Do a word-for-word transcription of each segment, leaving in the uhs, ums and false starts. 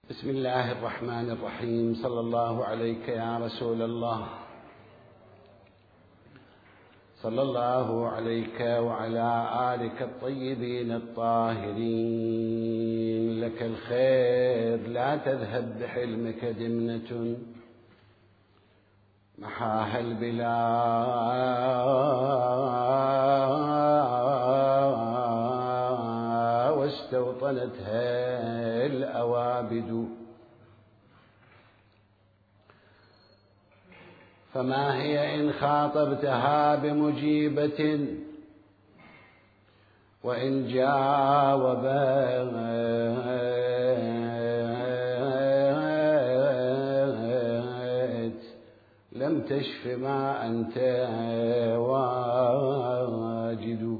بسم الله الرحمن الرحيم. صلى الله عليك يا رسول الله، صلى الله عليك وعلى آلك الطيبين الطاهرين. لك الخير لا تذهب بحلمك دمنة، محاها البلا واستوطنتها الأوابد. فما هي إن خاطبتها بمجيبة، وإن جاوبت لم تشف ما أنت واجد.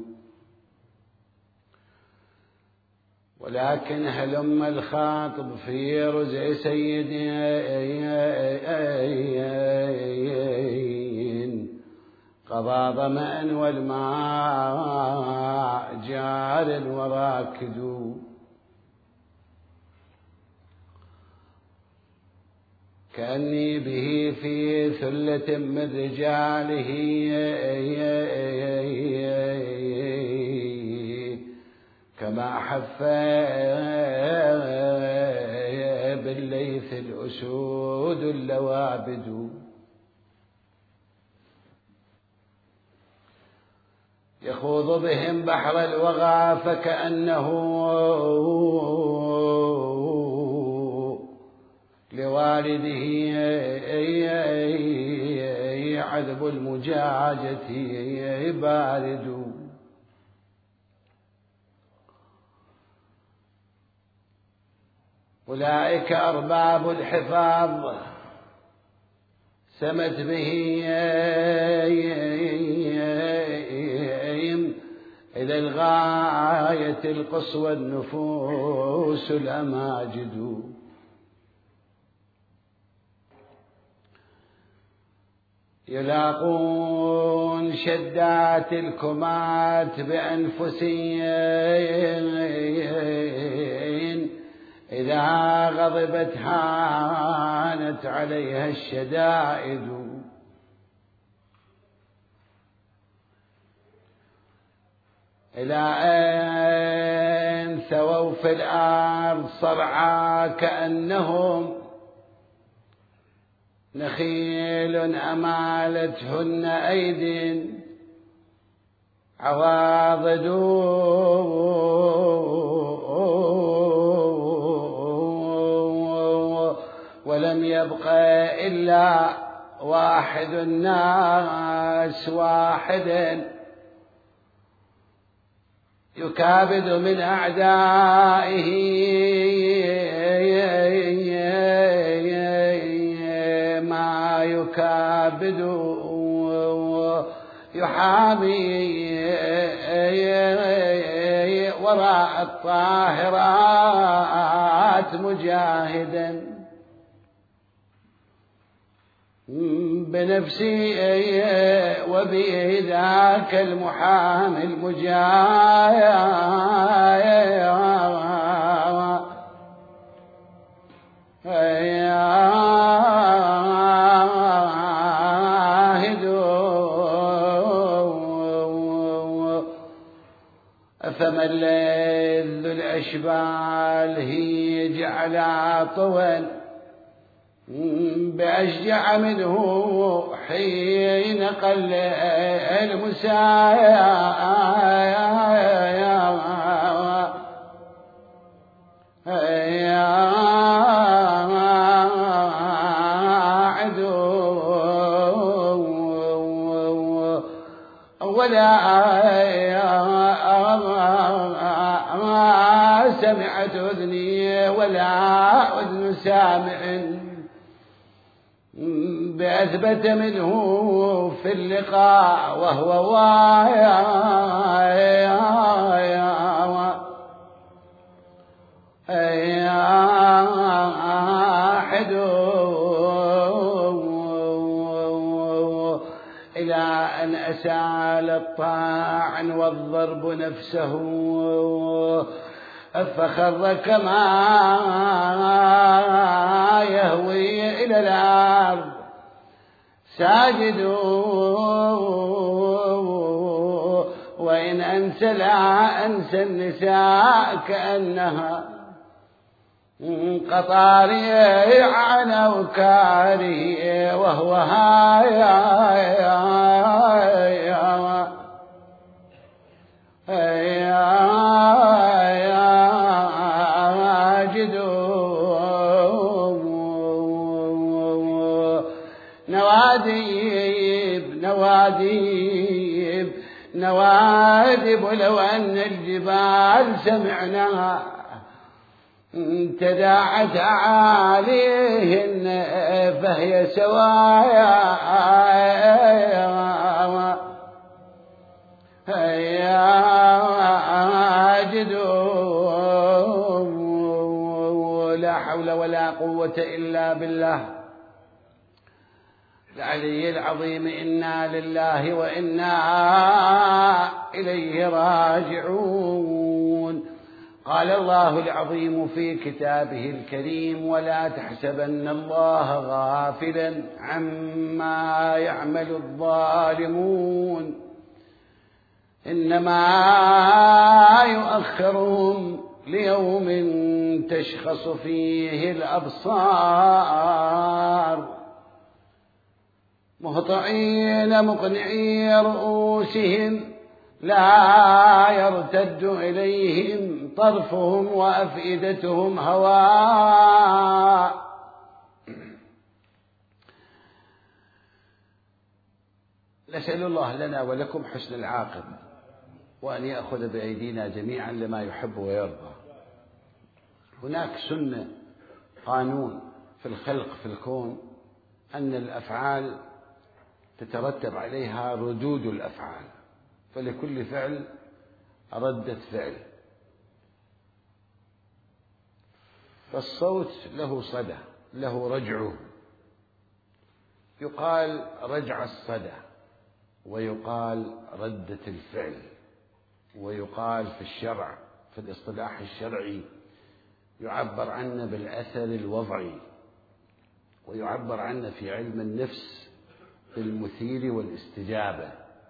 ولكن هلم الخاطب في رزع سيدي قضى ظمأ والماء جار وراكد. كأني به في ثلة من رجاله كما حف بالليث الأسود اللوابد. يخوض بهم بحر الوغى فكأنه لوالده عذب المجاجة بارد. أولئك أرباب الحفاظ سمت به إلى الغاية القصوى النفوس الأماجد. يلاقون شدات الكمات بأنفسهم، إذا غضبت هانت عليها الشدائد. إلى أن ثووا في الأرض صرعى كأنهم نخيل أمالتهن أيد عواضد. ولم يبق إلا واحد الناس واحد يكابد من أعدائه ما يكابد، يحامي وراء الطاهرات مجاهدا بنفسي وبذاك المحامي المجاهد. فما اللذ الأشبال هي جعل طول بأشجع منه حين قل المساعد. ولا سمعت أذني ولا أذن سامع بأثبت منه في اللقاء وهو واحد. إلى أن أسال الطاعن والضرب نفسه فخر كما ساجد وإن أنسى لا أنسى النساء كأنها قطاري على وكاري وهو هايا نواديب نواديب نوادب لو أن الجبال سمعناها تداعت عليهن فهي سوايا جدوا لا حول ولا قوة إلا بالله العلي العظيم. إنا لله وإنا إليه راجعون. قال الله العظيم في كتابه الكريم: ولا تحسبن الله غافلا عما يعمل الظالمون إنما يؤخرهم ليوم تشخص فيه الأبصار مهطعين مقنعي رؤوسهم لا يرتد إليهم طرفهم وأفئدتهم هواء. نسأل الله لنا ولكم حسن العاقبة وأن يأخذ بأيدينا جميعا لما يحب ويرضى. هناك سنة قانون في الخلق في الكون أن الأفعال تترتب عليها ردود الأفعال، فلكل فعل ردة فعل. فالصوت له صدى له رجعه، يقال رجع الصدى ويقال ردة الفعل، ويقال في الشرع في الاصطلاح الشرعي يعبر عنه بالأثر الوضعي، ويعبر عنه في علم النفس بالمثير والاستجابة.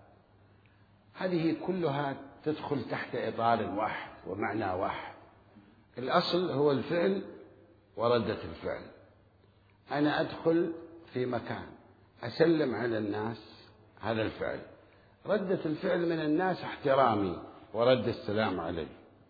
هذه كلها تدخل تحت إطار واحد ومعنى واحد. الأصل هو الفعل وردة الفعل. أنا أدخل في مكان أسلم على الناس، هذا الفعل. ردة الفعل من الناس احترامي ورد السلام علي.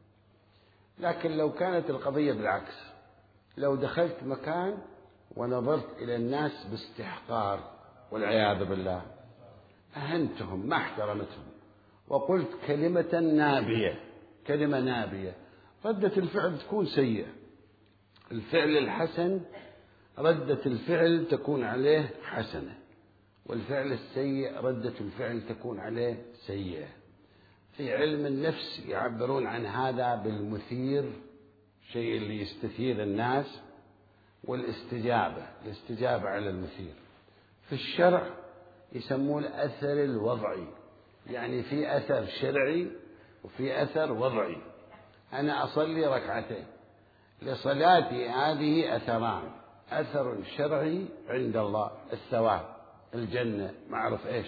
لكن لو كانت القضية بالعكس، لو دخلت مكان ونظرت إلى الناس باستحقار والعياذ بالله، أهنتهم ما احترمتهم وقلت كلمة نابية كلمة نابية، ردة الفعل تكون سيئة. الفعل الحسن ردة الفعل تكون عليه حسنة، والفعل السيء ردة الفعل تكون عليه سيئة. في علم النفس يعبرون عن هذا بالمثير، شيء اللي يستثير الناس، والاستجابة الاستجابة على المثير. في الشرع يسمون الأثر الوضعي، يعني في أثر شرعي وفي أثر وضعي. أنا أصلي ركعتين، لصلاتي هذه أثران: أثر شرعي عند الله الثواب الجنة ما أعرف إيش،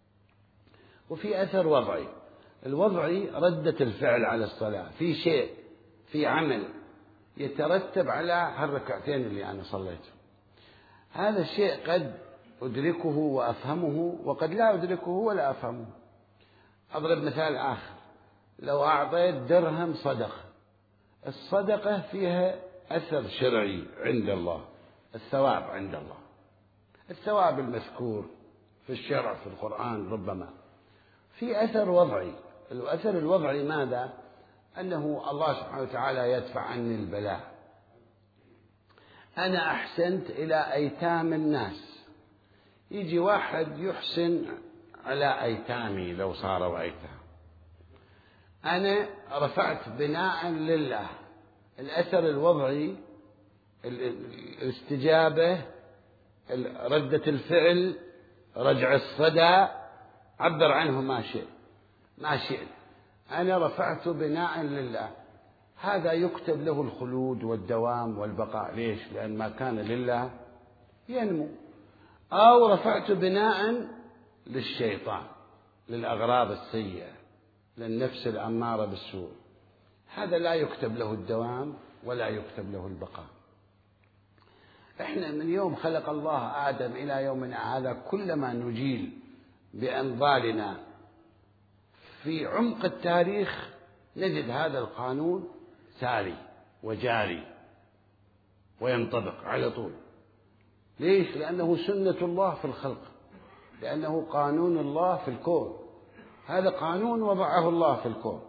وفي أثر وضعي. الوضعي ردة الفعل على الصلاة، في شيء في عمل يترتب على هالركعتين اللي أنا صليته. هذا الشيء قد أدركه وأفهمه وقد لا أدركه ولا أفهمه. أضرب مثال آخر: لو أعطيت درهم صدقة، الصدقة فيها أثر شرعي عند الله، الثواب عند الله، الثواب المذكور في الشرع في القرآن. ربما في أثر وضعي. الأثر الوضعي ماذا؟ أنه الله سبحانه وتعالى يدفع عني البلاء. أنا أحسنت إلى أيتام الناس، يجي واحد يحسن على أيتامي لو صاروا أيتام، أنا رفعت بناء لله. الأثر الوضعي الاستجابة، ردة الفعل، رجع الصدى، عبر عنه ما شئت ما شئت. أنا رفعت بناء لله، هذا يكتب له الخلود والدوام والبقاء. ليش؟ لأن ما كان لله ينمو. أو رفعت بناء للشيطان، للأغراض السيئة، للنفس الأمارة بالسوء، هذا لا يكتب له الدوام ولا يكتب له البقاء. إحنا من يوم خلق الله آدم إلى يومنا هذا كلما نجيل بأنظارنا في عمق التاريخ نجد هذا القانون ساري وجاري وينطبق على طول. ليش؟ لأنه سنة الله في الخلق، لأنه قانون الله في الكون، هذا قانون وضعه الله في الكون.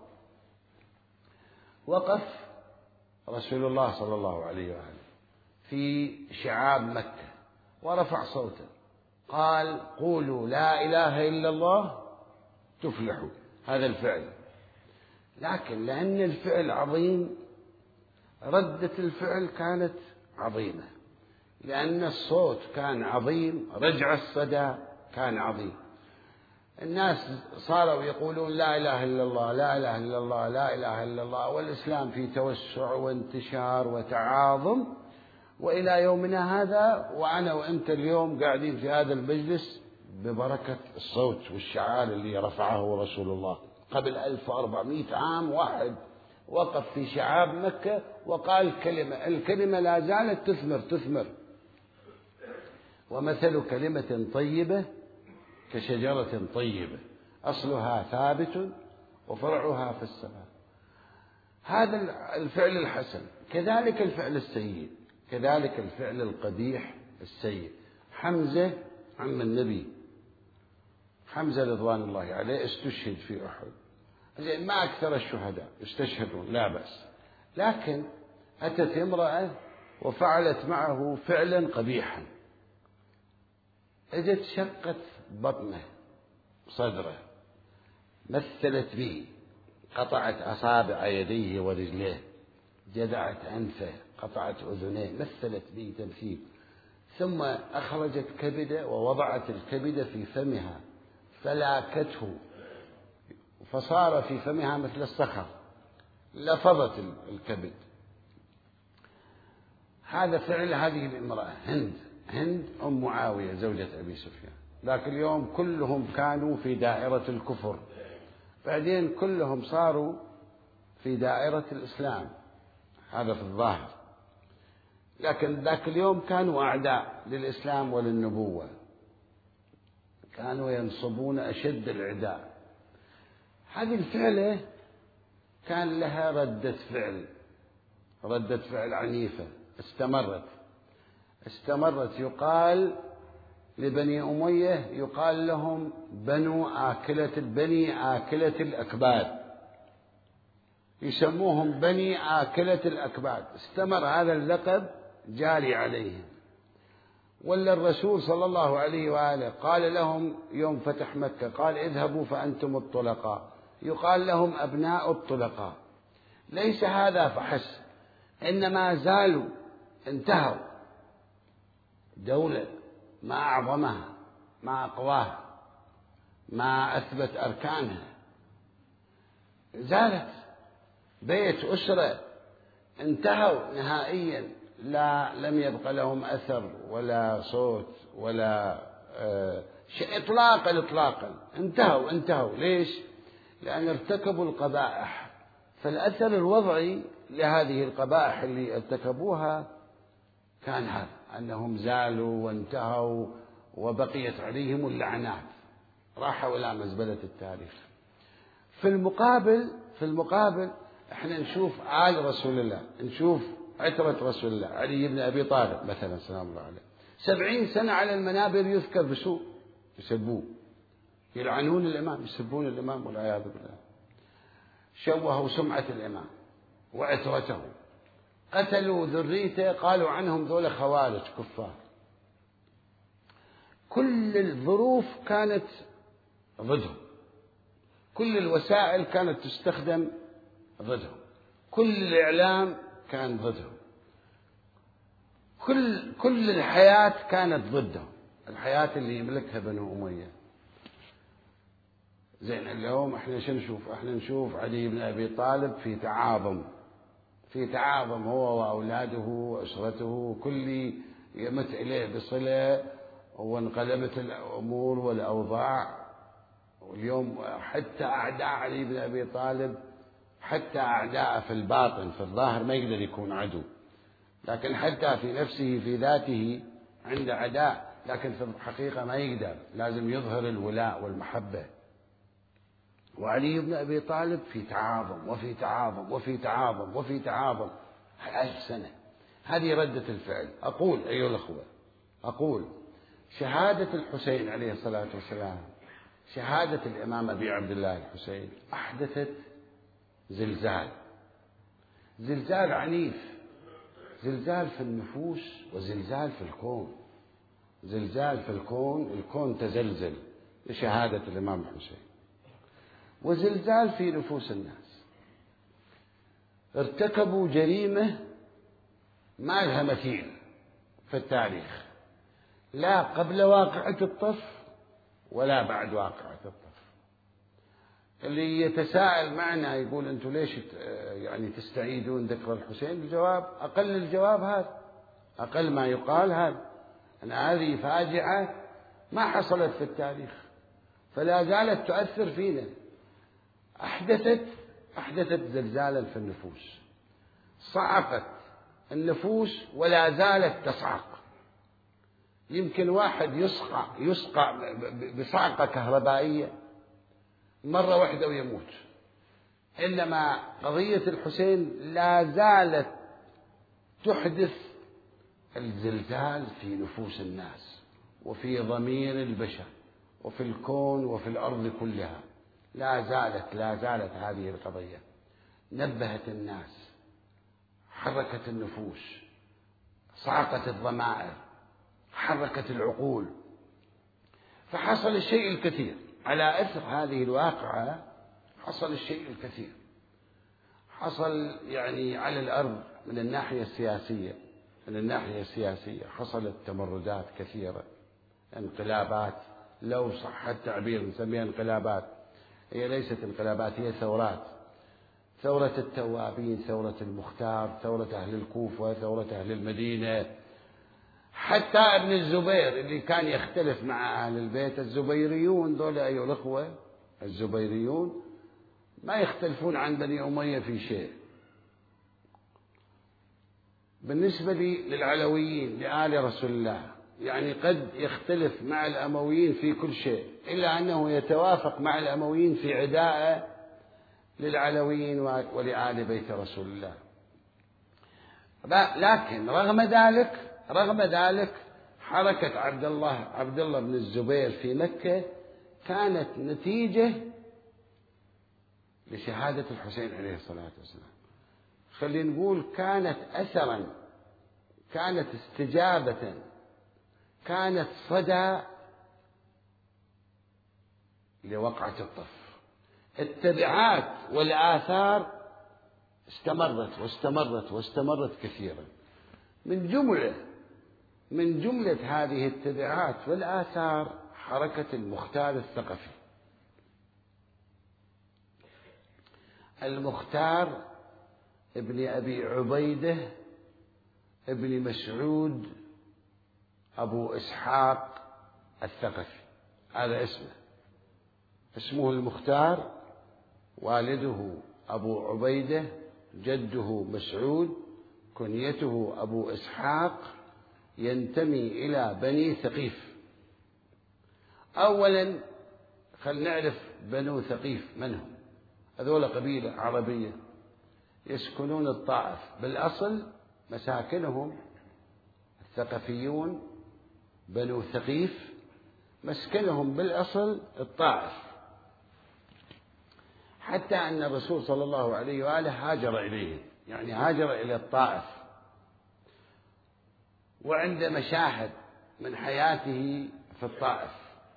وقف رسول الله صلى الله عليه وآله في شعاب مكة ورفع صوته قال: قولوا لا إله إلا الله تفلحوا. هذا الفعل، لكن لأن الفعل عظيم ردة الفعل كانت عظيمة، لأن الصوت كان عظيم، رجع الصدى كان عظيم. الناس صاروا يقولون لا إله إلا الله لا إله إلا الله لا إله إلا الله، والإسلام في توسع وانتشار وتعاظم، وإلى يومنا هذا وأنا وأنت اليوم قاعدين في هذا المجلس ببركة الصوت والشعار اللي رفعه رسول الله. قبل ألف وأربعمائة عام واحد وقف في شعاب مكة وقال كلمة، الكلمة لا زالت تثمر تثمر. ومثل كلمة طيبة كشجرة طيبة أصلها ثابت وفرعها في السماء. هذا الفعل الحسن. كذلك الفعل السيء، كذلك الفعل القبيح السيء. حمزة عم النبي، حمزة رضوان الله عليه استشهد في أحد، ما أكثر الشهداء يستشهدون لا بأس، لكن أتت امرأة وفعلت معه فعلا قبيحا، اجت شقت بطنه صدره، مثلت به، قطعت أصابع يديه ورجليه، جدعت أنفه، قطعت أذنيه، مثلت به تمثيل، ثم أخرجت كبده ووضعت الكبد في فمها فلاكته فصار في فمها مثل الصخر، لفظت الكبد. هذا فعل هذه الامرأة هند، هند أم معاوية زوجة أبي سفيان. ذاك اليوم كلهم كانوا في دائرة الكفر، بعدين كلهم صاروا في دائرة الإسلام، هذا في الظاهر، لكن ذاك اليوم كانوا أعداء للإسلام وللنبوة، كانوا ينصبون أشد العداء. هذه الفعلة كان لها ردة فعل، ردة فعل عنيفة استمرت استمرت يقال لبني أمية، يقال لهم بنو آكلة بني آكلة الأكباد، يسموهم بني آكلة الأكباد. استمر هذا اللقب جاري عليهم. ولا الرسول صلى الله عليه وآله قال لهم يوم فتح مكة، قال: اذهبوا فأنتم الطلقاء، يقال لهم أبناء الطلقاء. ليس هذا فحسب، إنما زالوا انتهوا دولة ما أعظمها، ما أقواها، ما أثبت أركانها، زالت بيت أسرة، انتهوا نهائيا، لا لم يبق لهم أثر ولا صوت ولا آه شيء إطلاقا إطلاقا، انتهوا انتهوا. ليش؟ لأن ارتكبوا القبائح، فالأثر الوضعي لهذه القبائح اللي ارتكبوها كان هذا، أنهم زالوا وانتهوا وبقيت عليهم اللعنات، راحوا إلى مزبلة التاريخ. في المقابل في المقابل احنا نشوف آل رسول الله، نشوف عترة رسول الله علي بن أبي طالب مثلا سلام الله عليه، سبعين سنة على المنابر يذكر بسوء، يسبوه، يلعنون الإمام، يسبون الإمام والعياذ بالله، شوهوا سمعة الإمام وعترته، قتلوا ذريته، قالوا عنهم ذول خوارج كفار. كل الظروف كانت ضدهم، كل الوسائل كانت تستخدم ضدهم، كل الإعلام كان ضدهم، كل كل الحياة كانت ضدهم، الحياة اللي يملكها بنو أمية. زين اليوم احنا شو نشوف؟ احنا نشوف علي بن أبي طالب في تعاظم، في تعاظم هو وأولاده وأسرته، كل يمت إليه بصلة وانقلبت الأمور والأوضاع، واليوم حتى أعداء علي بن أبي طالب، حتى أعداء في الباطن في الظاهر ما يقدر يكون عدو، لكن حتى في نفسه في ذاته عنده عداء، لكن في الحقيقة ما يقدر، لازم يظهر الولاء والمحبة. وعلي بن أبي طالب في تعاظم وفي تعاظم وفي تعاظم وفي تعاظم ألف سنة. هذه ردة الفعل. أقول أيها الأخوة، أقول شهادة الحسين عليه الصلاة والسلام، شهادة الإمام أبي عبد الله الحسين أحدثت زلزال، زلزال عنيف، زلزال في النفوس وزلزال في الكون، زلزال في الكون، الكون تزلزل بشهادة الإمام الحسين، وزلزال في نفوس الناس. ارتكبوا جريمة ما لها مثيل في التاريخ، لا قبل واقعة الطف ولا بعد واقعة الطف. اللي يتساءل معنا يقول أنتم ليش يعني تستعيدون ذكر الحسين؟ الجواب أقل الجواب هذا، أقل ما يقال هذا، أن هذه فاجعة ما حصلت في التاريخ، فلا زالت تؤثر فينا، أحدثت أحدثت زلزالا في النفوس، صعقت النفوس ولا زالت تصعق. يمكن واحد يصقع يصقع بصعقة كهربائية مرة واحدة ويموت، إنما قضية الحسين لا زالت تحدث الزلزال في نفوس الناس وفي ضمير البشر وفي الكون وفي الأرض كلها. لا زالت لا زالت هذه القضية، نبهت الناس، حركت النفوس، صعقت الضمائر، حركت العقول. فحصل الشيء الكثير على أثر هذه الواقعة، حصل الشيء الكثير، حصل يعني على الأرض من الناحية السياسية، من الناحية السياسية حصلت تمردات كثيرة، انقلابات، لو صح التعبير نسميها انقلابات، هي ليست انقلابات، هي ثورات، ثورة التوابين، ثورة المختار، ثورة أهل الكوفة، ثورة أهل المدينة، حتى ابن الزبير اللي كان يختلف مع أهل البيت، الزبيريون دول أيها الأخوة، الزبيريون ما يختلفون عن بني أمية في شيء. بالنسبة للعلويين لآل رسول الله يعني قد يختلف مع الأمويين في كل شيء، إلا أنه يتوافق مع الأمويين في عدائه للعلويين ولآل بيت رسول الله. لكن رغم ذلك رغم ذلك حركة عبد الله عبد الله بن الزبير في مكة كانت نتيجة لشهادة الحسين عليه الصلاة والسلام. خلينا نقول كانت أثرا، كانت استجابة، كانت صدى لوقعة الطف. التبعات والآثار استمرت واستمرت واستمرت كثيرا. من جملة من جملة هذه التبعات والآثار حركة المختار الثقفي. المختار ابن أبي عبيدة ابن مسعود أبو إسحاق الثقفي، هذا اسمه، اسمه المختار، والده أبو عبيدة، جده مسعود، كنيته أبو إسحاق، ينتمي إلى بني ثقيف. أولا خل نعرف بنو ثقيف من هم. هذول قبيلة عربية يسكنون الطائف، بالأصل مساكنهم الثقفيون بنو ثقيف، مسكنهم بالأصل الطائف، حتى أن الرسول صلى الله عليه وآله هاجر إليه، يعني هاجر إلى الطائف، وعند مشاهد من حياته في الطائف.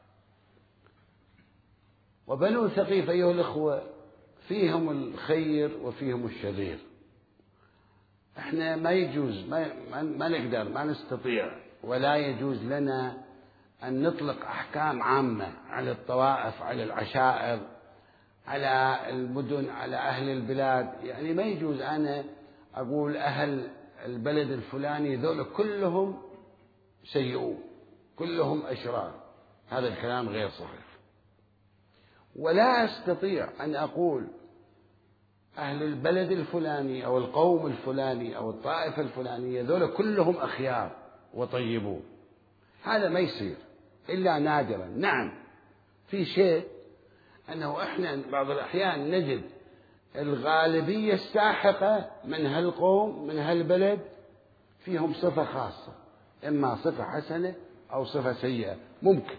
وبنو ثقيف أيها الأخوة فيهم الخير وفيهم الشرير. احنا ما يجوز ما, ما نقدر ما نستطيع ولا يجوز لنا أن نطلق أحكام عامة على الطوائف، على العشائر، على المدن، على أهل البلاد. يعني ما يجوز أنا أقول أهل البلد الفلاني ذول كلهم سيئون، كلهم أشرار، هذا الكلام غير صحيح. ولا أستطيع أن أقول أهل البلد الفلاني أو القوم الفلاني أو الطائفة الفلانية ذولا كلهم أخيار وطيبون، هذا ما يصير إلا نادرا. نعم في شيء أنه إحنا بعض الأحيان نجد الغالبية الساحقة من هالقوم من هالبلد فيهم صفة خاصة، إما صفة حسنة أو صفة سيئة. ممكن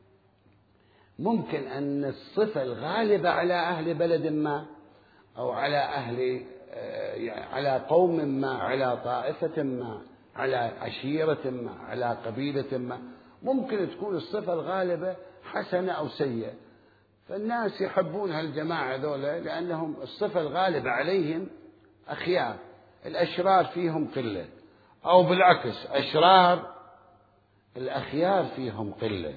ممكن أن الصفة الغالبة على أهل بلد ما أو على أهل يعني على قوم ما، على طائفة ما، على عشيرة ما، على قبيلة ما، ممكن تكون الصفة الغالبة حسنة أو سيئة، فالناس يحبون هالجماعة ذولا لأنهم الصفة الغالبة عليهم أخيار، الأشرار فيهم قلة، أو بالعكس أشرار الأخيار فيهم قلة.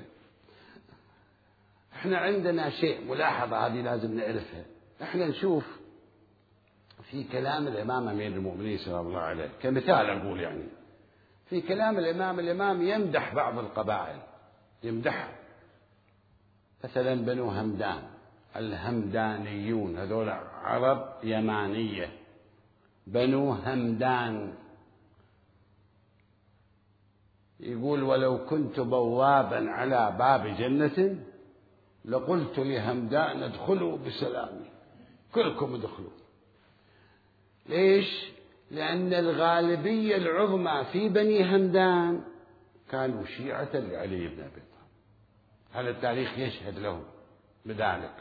احنا عندنا شيء ملاحظة هذه لازم نعرفها. احنا نشوف في كلام الإمام أمير المؤمنين صلى الله عليه كمثال أقول، يعني في كلام الإمام الإمام يمدح بعض القبائل، يمدحها، مثلا بنو همدان، الهمدانيون هذول عرب يمانية، بنو همدان، يقول ولو كنت بوابا على باب جنة لقلت لهمدان ادخلوا بسلام، كلكم ادخلوا. ليش؟ لأن الغالبية العظمى في بني همدان كانوا شيعة لعلي بن أبي طالب، هذا التاريخ يشهد لهم بذلك.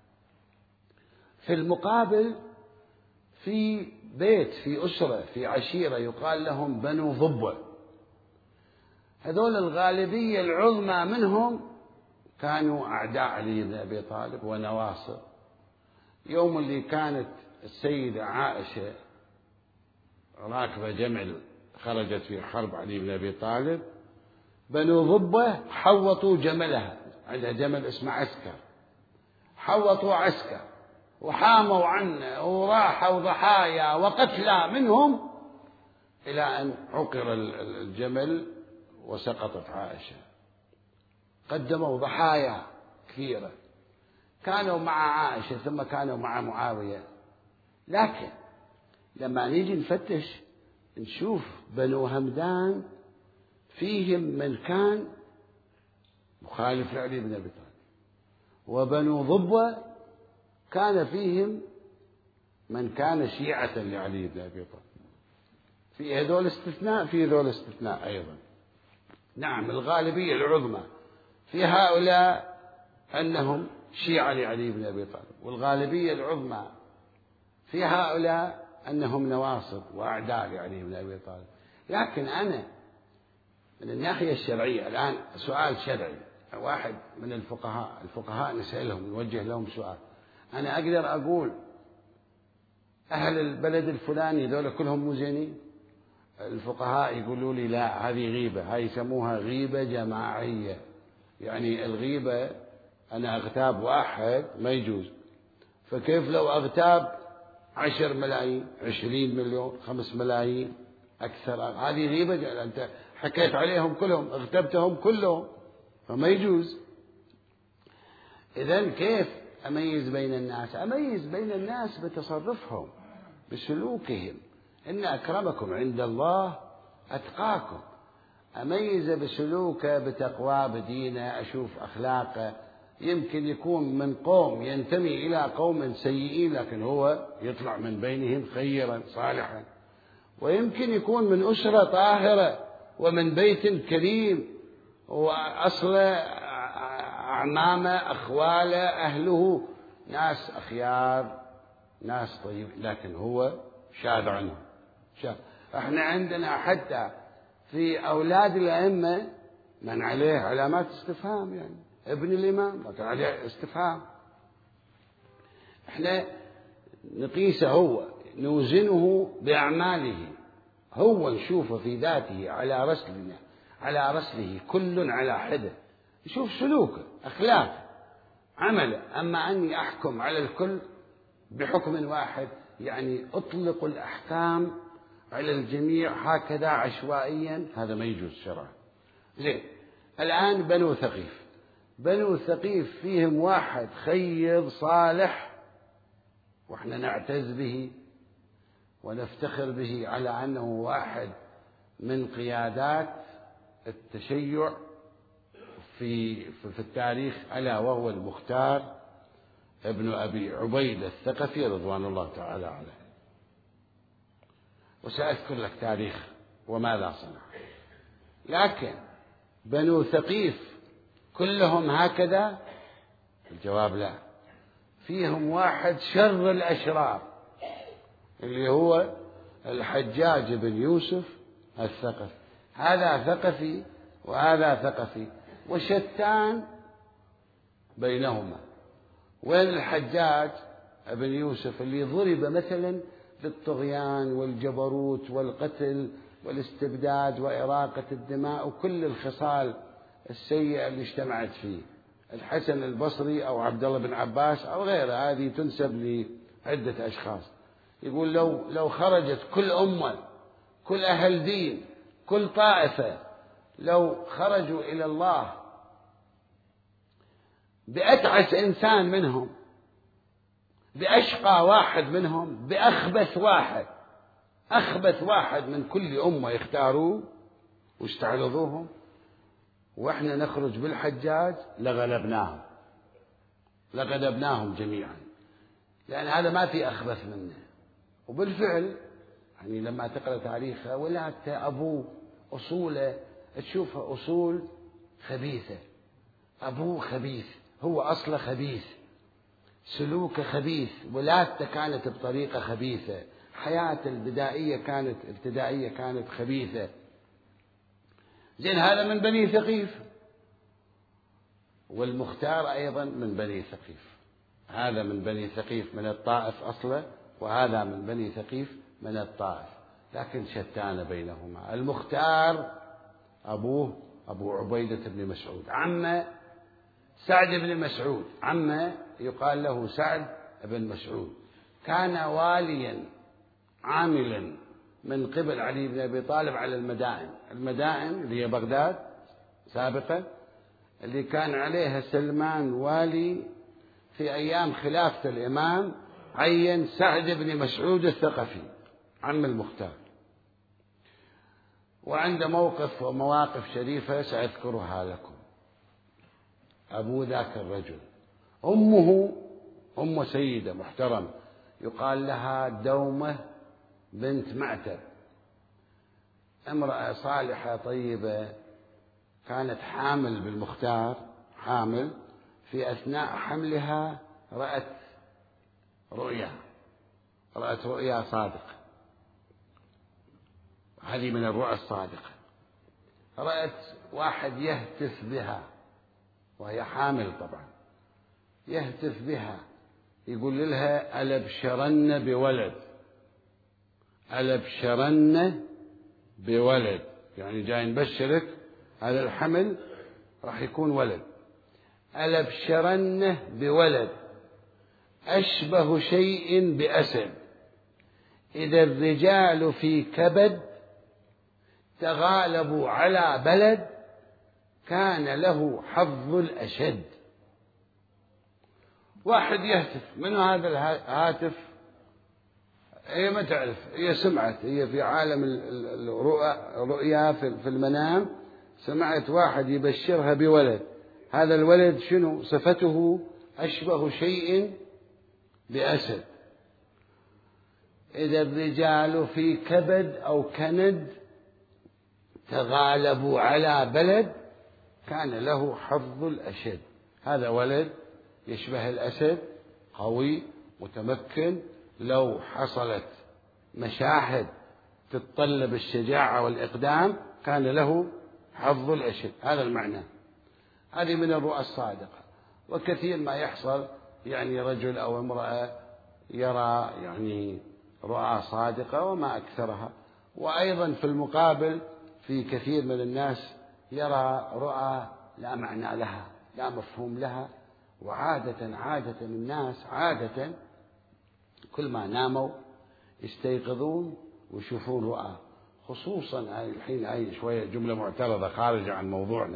في المقابل في بيت، في أسرة، في عشيرة يقال لهم بنو ضبة، هذول الغالبية العظمى منهم كانوا أعداء علي بن أبي طالب ونواصر. يوم اللي كانت السيدة عائشة راكبة جمل خرجت في حرب علي بن أبي طالب، بنو ضبة حوطوا جملها، عندها جمل اسمه عسكر، حوطوا عسكر وحاموا عنه وراحوا ضحايا وقتلى منهم إلى أن عقر الجمل وسقطت عائشة. قدموا ضحايا كثيرة، كانوا مع عائشة ثم كانوا مع معاوية. لكن لما نيجي نفتش نشوف بنو همدان فيهم من كان مخالف لعلي بن أبي طالب، وبنو ضبة كان فيهم من كان شيعة لعلي بن أبي طالب. في هذول استثناء، في هذول استثناء أيضا. نعم الغالبية العظمى في هؤلاء أنهم شيعة لعلي بن أبي طالب، والغالبية العظمى في هؤلاء أنهم نواصب وأعداء لعلي بن أبي طالب. لكن أنا من الناحية الشرعية الآن سؤال شرعي، واحد من الفقهاء الفقهاء نسألهم نوجه لهم سؤال، أنا أقدر أقول أهل البلد الفلاني ذولا كلهم مو زينين؟ الفقهاء يقولوا لي لا، هذه غيبة، هاي يسموها غيبة جماعية. يعني الغيبة أنا أغتاب واحد ما يجوز، فكيف لو أغتاب عشر ملايين، عشرين مليون، خمس ملايين، أكثر؟ هذه غيبة، أنت حكيت عليهم كلهم، اغتبتهم كلهم، فما يجوز. إذن كيف أميز بين الناس؟ أميز بين الناس بتصرفهم، بسلوكهم. إن أكرمكم عند الله أتقاكم. أميز بسلوكه، بتقواه، بدينه، أشوف أخلاقه. يمكن يكون من قوم ينتمي إلى قوم سيئين لكن هو يطلع من بينهم خيرا صالحا، ويمكن يكون من أسرة طاهرة ومن بيت كريم وأصل أعمامه أخواله أهله ناس أخيار ناس طيب، لكن هو شاذ عنه. شاذ. احنا عندنا حتى في أولاد الأئمة من عليه علامات استفهام، يعني ابن الإمام لكن عليه استفهام. احنا نقيسه هو، نوزنه بأعماله هو، نشوفه في ذاته على رسلنا على رسله كل على حدة، نشوف سلوكه، أخلاقه، عمله. أما أني أحكم على الكل بحكم واحد، يعني أطلق الأحكام على الجميع هكذا عشوائيا، هذا ما يجوز شرعا. زين، الآن بنو ثقيف، بنو ثقيف فيهم واحد خير صالح، وإحنا نعتز به ونفتخر به على أنه واحد من قيادات التشيع في في التاريخ، ألا وهو المختار ابن أبي عبيدة الثقفي رضوان الله تعالى عليه. وسأذكر لك تاريخ وماذا صنع. لكن بنو ثقيف كلهم هكذا؟ الجواب لا، فيهم واحد شر الأشرار اللي هو الحجاج بن يوسف الثقفي. هذا ثقفي وهذا ثقفي وشتان بينهما. وين الحجاج بن يوسف اللي ضرب مثلا بالطغيان والجبروت والقتل والاستبداد وإراقة الدماء وكل الخصال السيئة اللي اجتمعت فيه. الحسن البصري أو عبد الله بن عباس أو غيره، هذه تنسب لعدة أشخاص، يقول لو لو خرجت كل أمة، كل أهل دين، كل طائفة، لو خرجوا إلى الله بأتعس إنسان منهم، بأشقى واحد منهم، بأخبث واحد، أخبث واحد من كل أمة يختاروه واستعرضوهم، وإحنا نخرج بالحجاج لغلبناهم لغلبناهم جميعا، لأن هذا ما في أخبث منه. وبالفعل يعني لما تقرأ تاريخه ولا أبوه أصوله تشوفها أصول خبيثة، أبوه خبيث، هو أصله خبيث، سلوكه خبيث، ولادته كانت بطريقة خبيثة، حياته البدائية كانت ابتدائية كانت خبيثة. زين هذا من بني ثقيف، والمختار أيضا من بني ثقيف، هذا من بني ثقيف من الطائف أصله، وهذا من بني ثقيف من الطائف، لكن شتان بينهما. المختار أبوه أبو عبيدة بن مسعود، عمه سعد بن مسعود، عمه يقال له سعد بن مسعود، كان واليا عاملا من قبل علي بن أبي طالب على المدائن، المدائن اللي هي بغداد سابقا، اللي كان عليها سلمان والي في أيام خلافة الإمام، عين سعد بن مسعود الثقفي عم المختار. وعنده موقف ومواقف شريفة سأذكرها لكم. أبو ذاك الرجل، أمه أم سيدة محترم يقال لها دومة بنت معتب، امرأة صالحة طيبة، كانت حامل بالمختار، حامل، في أثناء حملها رأت رؤيا، رأت رؤيا صادقة، هذه من الرؤى الصادقة. رأت واحد يهتف بها وهي حامل طبعا، يهتف بها يقول لها ألبشرن بولد، ألبشرن بولد، يعني جاي نبشرك هذا الحمل راح يكون ولد. ألبشرن بولد أشبه شيء بأسد، إذا الرجال في كبد تغالبوا على بلد كان له حظ الأشد. واحد يهتف، من هذا الهاتف؟ هي ما تعرف، هي سمعت، هي في عالم الرؤيا في المنام، سمعت واحد يبشرها بولد، هذا الولد شنو صفته؟ أشبه شيء بأسد، إذا الرجال في كبد أو كند تغالبوا على بلد كان له حظ الأشد. هذا ولد يشبه الأسد، قوي متمكن، لو حصلت مشاهد تتطلب الشجاعة والإقدام كان له حظ الأشد، هذا المعنى. هذه من الرؤى الصادقة. وكثير ما يحصل يعني رجل أو امرأة يرى يعني رؤى صادقة وما أكثرها، وأيضا في المقابل في كثير من الناس يرى رؤى لا معنى لها، لا مفهوم لها. وعادة عادة الناس عادة كل ما ناموا يستيقظون ويشوفون رؤى، خصوصا الحين هاي شوية جملة معترضة خارجة عن موضوعنا،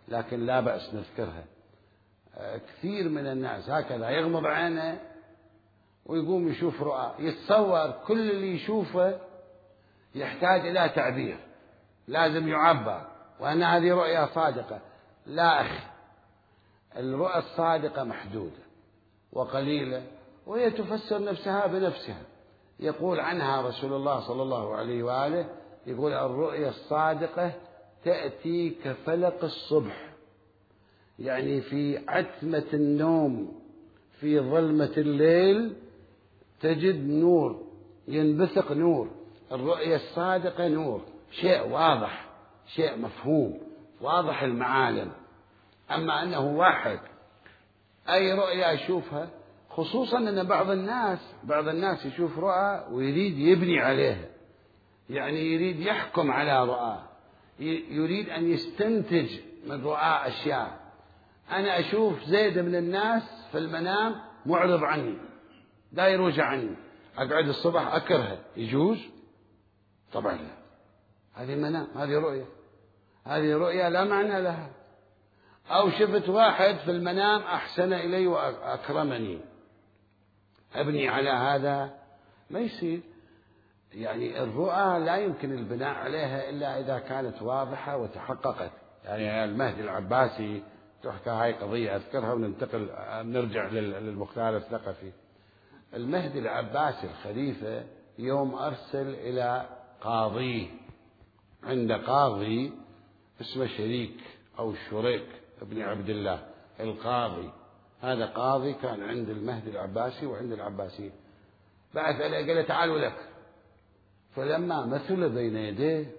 لكن لا بأس نذكرها. كثير من الناس هكذا يغمض عينه ويقوم يشوف رؤى، يتصور كل اللي يشوفه يحتاج إلى تعبير، لازم يعبر وأن هذه رؤيا صادقة. لا أخي، الرؤى الصادقة محدودة وقليلة، وهي تفسر نفسها بنفسها. يقول عنها رسول الله صلى الله عليه وآله، يقول الرؤيا الصادقة تأتي كفلق الصبح، يعني في عتمة النوم في ظلمة الليل تجد نور، ينبثق نور. الرؤيا الصادقة نور، شيء واضح، شيء مفهوم، واضح المعالم. أما أنه واحد أي رؤيا يشوفها، خصوصا أن بعض الناس بعض الناس يشوف رؤى ويريد يبني عليها، يعني يريد يحكم على رؤى، يريد أن يستنتج من رؤى أشياء. أنا أشوف زيد من الناس في المنام معرض عني، داير وجه عني، أقعد الصبح أكرهه، يجوز؟ طبعا لا، هذه منام، هذه رؤية، هذه رؤية لا معنى لها. أو شفت واحد في المنام أحسن إلي وأكرمني، أبني على هذا؟ ما يصير. يعني الرؤى لا يمكن البناء عليها إلا إذا كانت واضحة وتحققت. يعني المهدي العباسي تحكى هاي قضية أذكرها وننتقل نرجع للمختار الثقفي. المهدي العباسي الخليفة يوم أرسل إلى قاضيه، عند قاضي اسمه شريك أو شريك ابن عبد الله القاضي، هذا قاضي كان عند المهدي العباسي وعند العباسيين. بعث عليه قال له تعالوا لك. فلما مثل بين يديه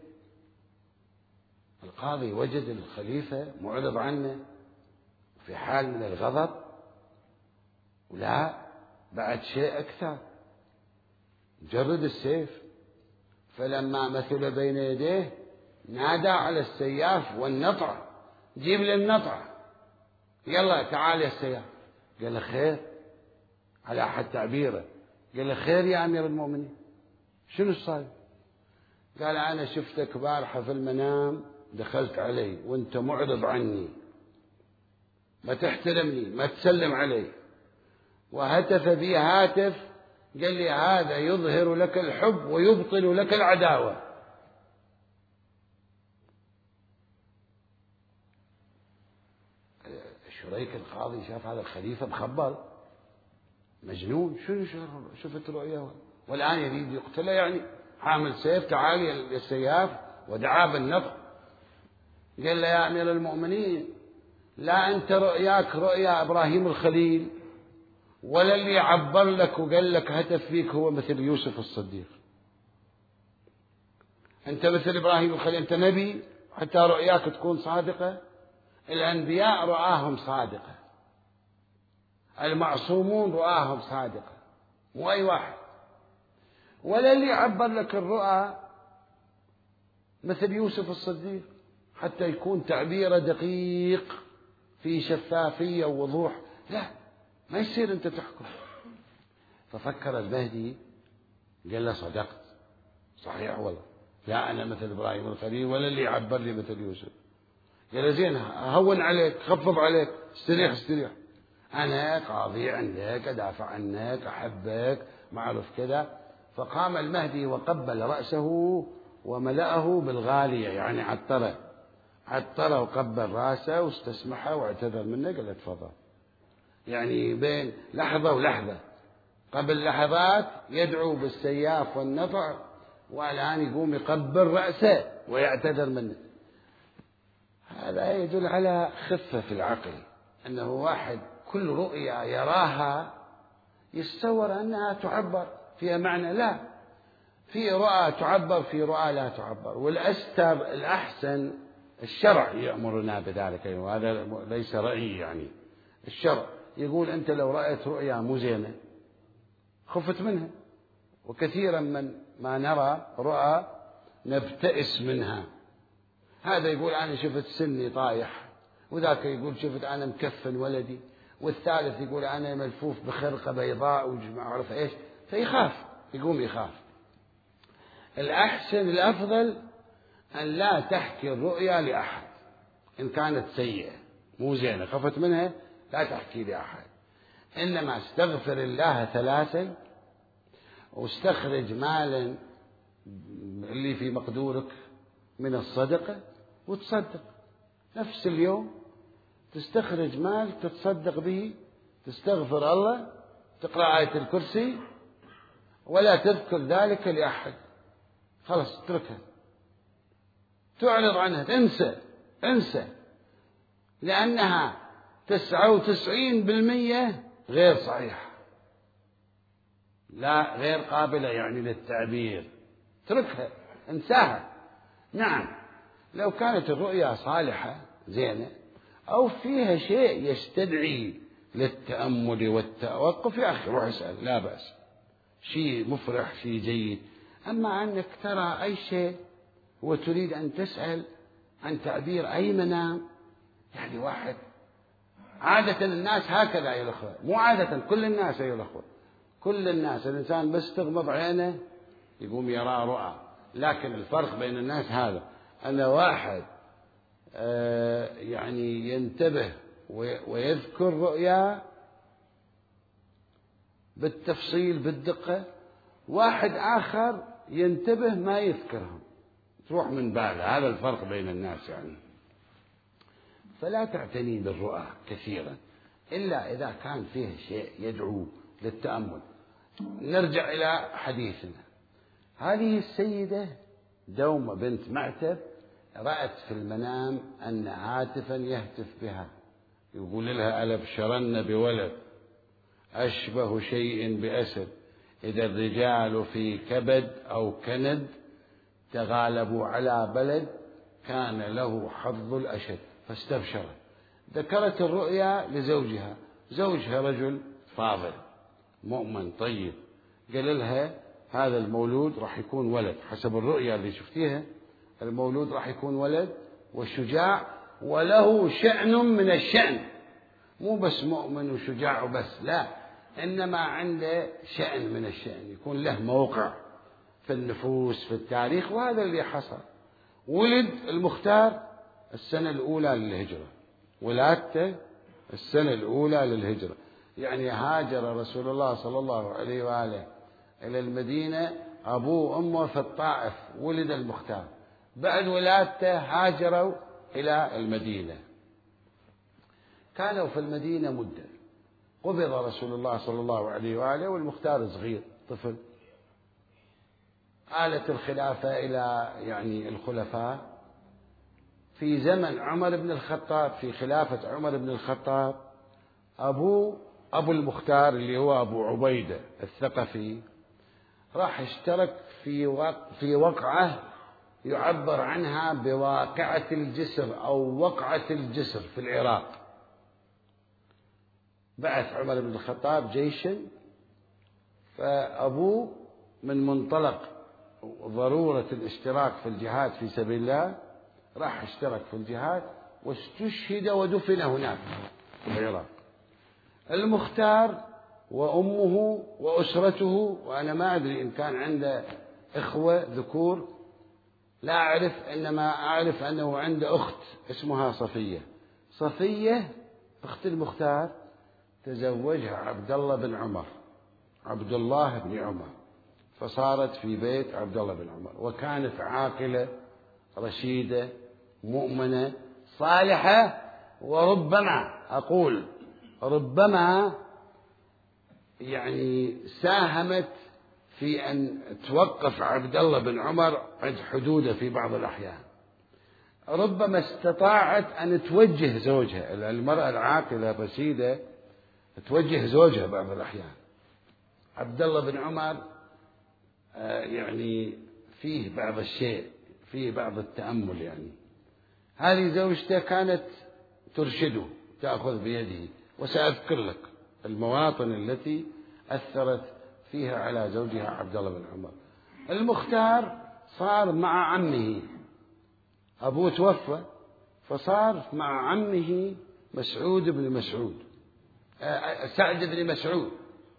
القاضي وجد الخليفة معرض عنه في حال من الغضب، ولا بعد شيء أكثر، جرد السيف. فلما مثل بين يديه نادى على السياف والنطع، جيب لي النطع، يلا تعال يا السياف. قال له خير، على أحد تعبيره، قال له خير يا أمير المؤمنين، شنو صاير؟ قال أنا شفتك بارحة في المنام، دخلت علي وانت معرض عني، ما تحترمني، ما تسلم علي، وهتف بي هاتف قال لي هذا يظهر لك الحب ويبطل لك العداوة. شريك القاضي شاف هذا الخليفة مخبل مجنون، شنو شفت رؤيا والآن يريد يقتله، يعني حامل سيف، تعالي السياف، ودعا بالنطق. قال له يا أمير المؤمنين، لا أنت رؤياك رؤيا إبراهيم الخليل، ولا اللي عبر لك وقال لك هتف فيك هو مثل يوسف الصديق. أنت مثل إبراهيم الخليل، أنت نبي حتى رؤياك تكون صادقة. الأنبياء رؤاهم صادقة، المعصومون رؤاهم صادقة، مو أي واحد. ولا اللي عبر لك الرؤى مثل يوسف الصديق حتى يكون تعبيره دقيق في شفافية ووضوح، لا ما يصير أنت تحكم. ففكر المهدي قال له صدقت، صحيح والله، لا أنا مثل إبراهيم الخليل ولا اللي عبر لي مثل يوسف. قال له زين، هون عليك، خفف عليك، استريح استريح، أنا قاضي عندك، أدافع عنك، أحبك، ما أعرف كذا. فقام المهدي وقبل رأسه وملأه بالغالية، يعني عطره عطره وقبل رأسه واستسمحه واعتذر منه، قال له تفضل. يعني بين لحظة ولحظة، قبل لحظات يدعو بالسياف والنطع، والآن يقوم يقبل رأسه ويعتذر منه. هذا يدل على خفة في العقل، أنه واحد كل رؤيا يراها يتصور أنها تعبر فيها معنى. لا، في رؤى تعبر، في رؤى لا تعبر. والأستر الأحسن الشرع يأمرنا بذلك، وهذا ليس رأيي، يعني الشرع يقول أنت لو رأيت رؤيا مو زينة خفت منها، وكثيرا من ما نرى رؤى نبتئس منها. هذا يقول أنا شفت سني طايح، وذاك يقول شفت أنا مكفن ولدي، والثالث يقول أنا ملفوف بخرقة بيضاء وما أعرف إيش، فيخاف، يقوم يخاف. الأحسن الأفضل أن لا تحكي الرؤيا لأحد إن كانت سيئة مو زينة خفت منها لا تحكي لي أحد، إنما استغفر الله ثلاثا واستخرج مالا اللي في مقدورك من الصدقة وتصدق نفس اليوم، تستخرج مال تتصدق به، تستغفر الله، تقرأ آية الكرسي، ولا تذكر ذلك لأحد، خلاص اتركها، تعرض عنها، تنسى انسى، لأنها تسعة وتسعين بالمئة غير صحيحة، لا غير قابلة يعني للتعبير، اتركها انساها. نعم لو كانت الرؤيا صالحة زينة أو فيها شيء يستدعي للتأمل والتوقف يا أخي روح اسأل لا بأس، شيء مفرح شيء جيد. أما أنك ترى أي شيء وتريد أن تسأل عن تعبير أي منام، يعني واحد عادة الناس هكذا يا الأخوة، مو عادة كل الناس يا الأخوة، كل الناس الإنسان بس تغمض عينه يقوم يرى رؤى، لكن الفرق بين الناس هذا أن واحد آه يعني ينتبه ويذكر رؤيا بالتفصيل بالدقة، واحد آخر ينتبه ما يذكرهم تروح من باله، هذا الفرق بين الناس يعني. فلا تعتني بالرؤى كثيرا إلا إذا كان فيه شيء يدعو للتأمل. نرجع إلى حديثنا. هذه السيدة دومة بنت معتب رأت في المنام أن هاتفا يهتف بها يقول لها ألبشرن بولد أشبه شيء بأسد إذا الرجال في كبد أو كند تغالبوا على بلد كان له حظ الأشد فاستبشرت. ذكرت الرؤيا لزوجها، زوجها رجل فاضل مؤمن طيب، قال لها هذا المولود راح يكون ولد حسب الرؤيا اللي شفتيها، المولود راح يكون ولد وشجاع وله شأن من الشأن، مو بس مؤمن وشجاع وبس، لا إنما عنده شأن من الشأن، يكون له موقع في النفوس في التاريخ، وهذا اللي حصل. ولد المختار السنة الأولى للهجرة، ولادته السنة الأولى للهجرة، يعني هاجر رسول الله صلى الله عليه وآله إلى المدينة، أبوه وأمه في الطائف، ولد المختار، بعد ولادته هاجروا إلى المدينة، كانوا في المدينة مدة، قبض رسول الله صلى الله عليه وآله والمختار صغير طفل. آلت الخلافة إلى يعني الخلفاء في زمن عمر بن الخطاب، في خلافة عمر بن الخطاب أبو أبو المختار اللي هو أبو عبيدة الثقفي راح اشترك في في وقعة يعبر عنها بواقعة الجسر أو وقعة الجسر في العراق. بعث عمر بن الخطاب جيشا، فأبوه من منطلق ضرورة الاشتراك في الجهاد في سبيل الله راح اشترك في الجهاد واستشهد ودفن هناك في العراق. المختار وأمه وأسرته، وأنا ما أدري إن كان عنده إخوة ذكور، لا أعرف، إنما أعرف أنه عنده أخت اسمها صفية. صفية أخت المختار تزوجها عبد الله بن عمر، عبد الله بن عمر، فصارت في بيت عبد الله بن عمر، وكانت عاقلة رشيدة مؤمنة صالحة، وربما أقول ربما يعني ساهمت في أن توقف عبد الله بن عمر عند حدوده في بعض الأحيان، ربما استطاعت أن توجه زوجها، المرأة العاقلة الرشيدة توجه زوجها بعض الأحيان. عبد الله بن عمر يعني فيه بعض الشيء، فيه بعض التأمل، يعني هذه زوجته كانت ترشده تأخذ بيده، وسأذكر لك المواطن التي أثرت فيها على زوجها عبد الله بن عمر. المختار صار مع عمه، أبوه توفى فصار مع عمه مسعود بن مسعود سعد بن مسعود،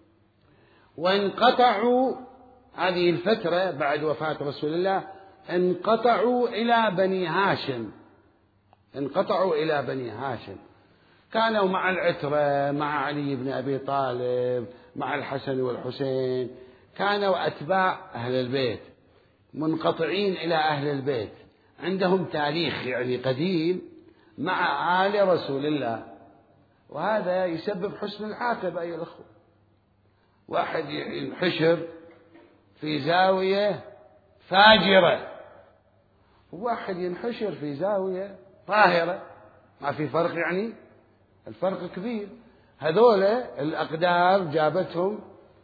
وانقطعوا هذه الفترة بعد وفاة رسول الله، انقطعوا إلى بني هاشم انقطعوا إلى بني هاشم، كانوا مع العترة، مع علي بن أبي طالب، مع الحسن والحسين، كانوا أتباع أهل البيت منقطعين إلى أهل البيت، عندهم تاريخ يعني قديم مع آل رسول الله، وهذا يسبب حسن العاقبة أيها الأخوة. واحد ينحشر في زاوية فاجرة، وواحد ينحشر في زاوية طاهرة، ما في فرق، يعني الفرق كبير. هذول الأقدار جابتهم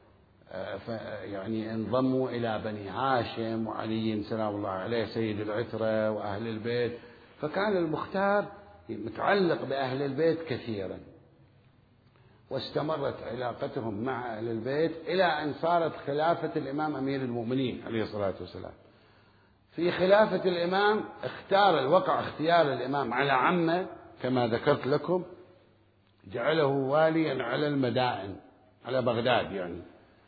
يعني انضموا إلى بني هاشم، وعلي سلام الله عليه سيد العترة وأهل البيت، فكان المختار متعلق بأهل البيت كثيرا، واستمرت علاقتهم مع أهل البيت إلى أن صارت خلافة الإمام أمير المؤمنين عليه الصلاة والسلام. في خلافة الإمام اختار الوقع اختيار الإمام على عمه كما ذكرت لكم، جعله واليا على المدائن، على بغداد يعني،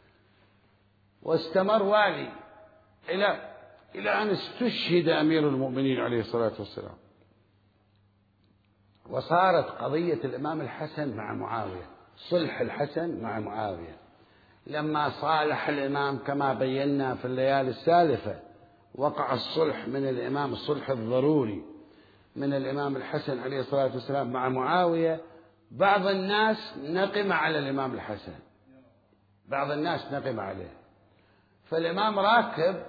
واستمر والي إلى إلى أن استشهد أمير المؤمنين عليه الصلاة والسلام. وصارت قضية الإمام الحسن مع معاوية، صلح الحسن مع معاوية، لما صالح الإمام كما بينا في الليالي السالفة، وقع الصلح من الإمام، الصلح الضروري من الإمام الحسن عليه الصلاة والسلام مع معاوية. بعض الناس نقم على الإمام الحسن، بعض الناس نقم عليه، فالإمام راكب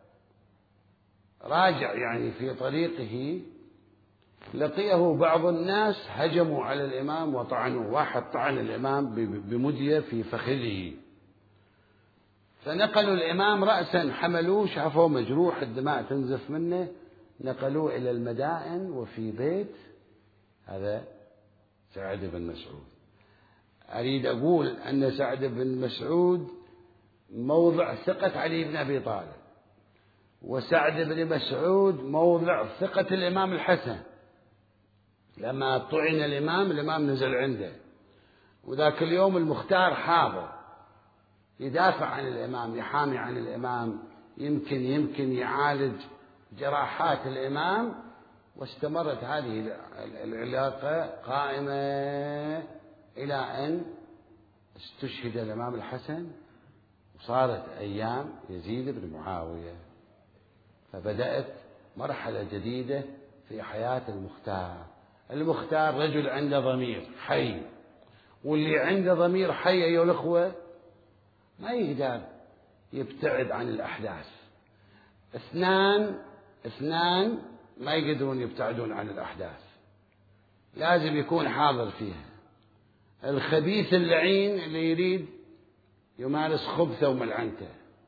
راجع يعني في طريقه، لقيه بعض الناس هجموا على الإمام وطعنوا، واحد طعن الإمام بمدية في فخذه، فنقلوا الإمام رأسا، حملوه، شافوه مجروح الدماء تنزف منه، نقلوه إلى المدائن وفي بيت هذا سعد بن مسعود. أريد أقول أن سعد بن مسعود موضع ثقة علي بن أبي طالب، وسعد بن مسعود موضع ثقة الإمام الحسن. لما طعن الإمام، الإمام نزل عنده، وذاك اليوم المختار حاضر يدافع عن الإمام، يحامي عن الإمام، يمكن يمكن يعالج جراحات الإمام. واستمرت هذه العلاقة قائمة إلى أن استشهد الإمام الحسن، وصارت أيام يزيد بن معاوية، فبدأت مرحلة جديدة في حياة المختار. المختار رجل عنده ضمير حي، واللي عنده ضمير حي أيها الأخوة ما يقدر يبتعد عن الأحداث. اثنان اثنان ما يقدرون يبتعدون عن الأحداث، لازم يكون حاضر فيها. الخبيث اللعين اللي يريد يمارس خبثه وملعنته،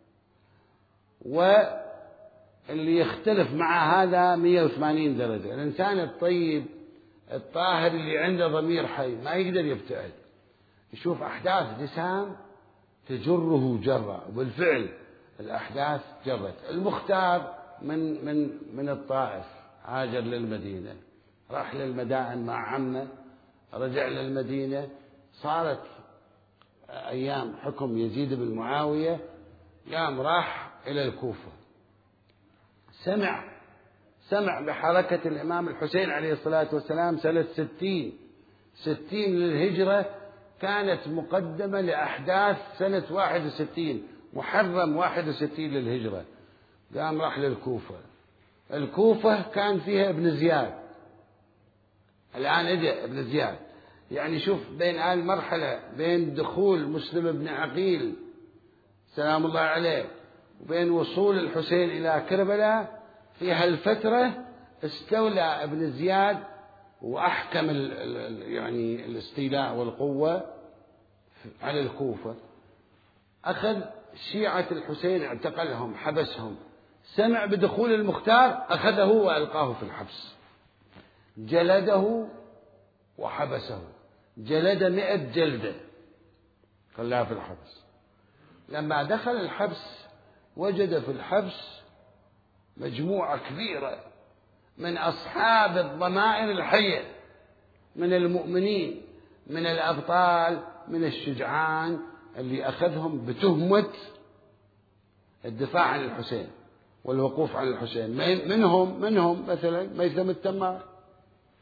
واللي يختلف مع هذا مئة وثمانين درجة. الإنسان الطيب الطاهر اللي عنده ضمير حي ما يقدر يبتعد، يشوف أحداث جسام تجره جرة، وبالفعل الأحداث جرت. المختار من من من الطائف هاجر للمدينة، راح للمدائن مع عمه، رجع للمدينة. صارت أيام حكم يزيد بن معاوية، قام راح إلى الكوفة، سمع سمع بحركة الإمام الحسين عليه الصلاة والسلام سنة ستين ستين للهجرة، كانت مقدمة لأحداث سنة واحد وستين محرم واحد وستين للهجرة. قام راح للكوفة. الكوفة كان فيها ابن زياد، الآن اجى ابن زياد. يعني شوف بين هذه المرحلة، بين دخول مسلم بن عقيل سلام الله عليه وبين وصول الحسين إلى كربلاء، في هالفترة استولى ابن زياد وأحكم ال ال يعني الاستيلاء والقوة على الكوفة. أخذ شيعة الحسين، اعتقلهم، حبسهم. سمع بدخول المختار، أخذه وألقاه في الحبس، جلده وحبسه، جلد مئة جلدة، خلاه في الحبس. لما دخل الحبس وجد في الحبس مجموعة كبيرة من أصحاب الضمائر الحية، من المؤمنين، من الأبطال، من الشجعان، اللي أخذهم بتهمة الدفاع عن الحسين والوقوف عن الحسين. منهم منهم مثلا ميثم التمار،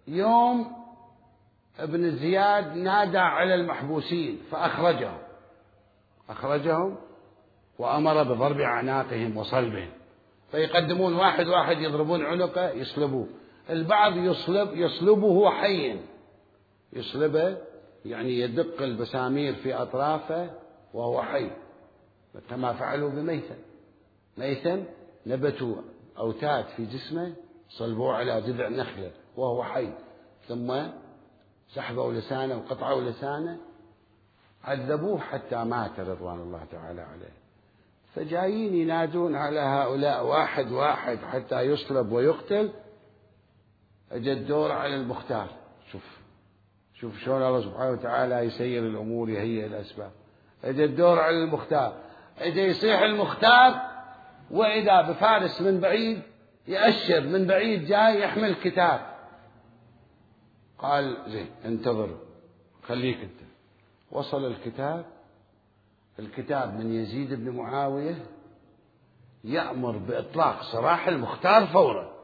يوم ابن زياد نادى على المحبوسين فأخرجهم أخرجهم وأمر بضرب أعناقهم وصلبهم، فيقدمون واحد واحد يضربون عنقه يصلبوه، البعض يصلب يصلبه حيا، يصلبه يعني يدق البسامير في أطرافه وهو حي، كما فعلوا بميثم. ميثم نبتوا أوتاد في جسمه صلبوه على جذع نخلة وهو حي، ثم سحبوا لسانه وقطعوا لسانه، عذبوه حتى مات رضوان الله تعالى عليه. فجايين ينادون على هؤلاء واحد واحد حتى يصلب ويقتل. اجى الدور على المختار. شوف شوف شلون الله سبحانه وتعالى يسير الأمور يهيئ الأسباب. اجى الدور على المختار، اجى يصيح المختار، وإذا بفارس من بعيد يأشر من بعيد جاي يحمل كتاب. قال زين انتظر خليك انت. وصل الكتاب، الكتاب من يزيد بن معاوية يأمر بإطلاق سراح المختار فورا.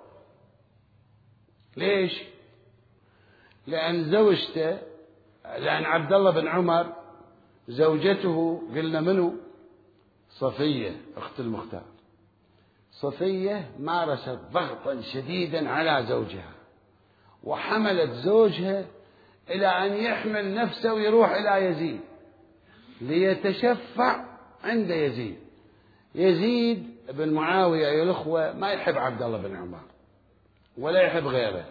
ليش؟ لأن زوجته، لأن عبد الله بن عمر زوجته قلنا منه صفية أخت المختار. صفية مارست ضغطا شديدا على زوجها، وحملت زوجها إلى أن يحمل نفسه ويروح إلى يزيد ليتشفع عند يزيد. يزيد بن معاوية يا الأخوة ما يحب عبد الله بن عمر ولا يحب غيره،